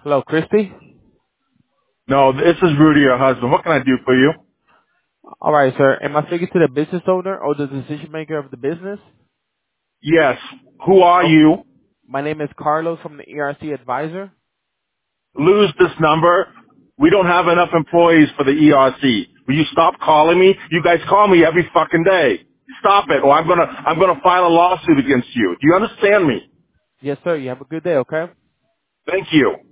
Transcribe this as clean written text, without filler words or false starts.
Hello, Christy. No, this is Rudy, your husband. What can I do for you? All right, sir. Am I speaking to the business owner or the decision maker of the business? Yes. Who are Oh, you? my name is Carlos from the ERC Advisor. Lose this number. We don't have enough employees for the ERC. Will you stop calling me? You guys call me every fucking day. Stop it, or I'm gonna file a lawsuit against you. Do you understand me? Yes, sir. You have a good day, okay? Thank you.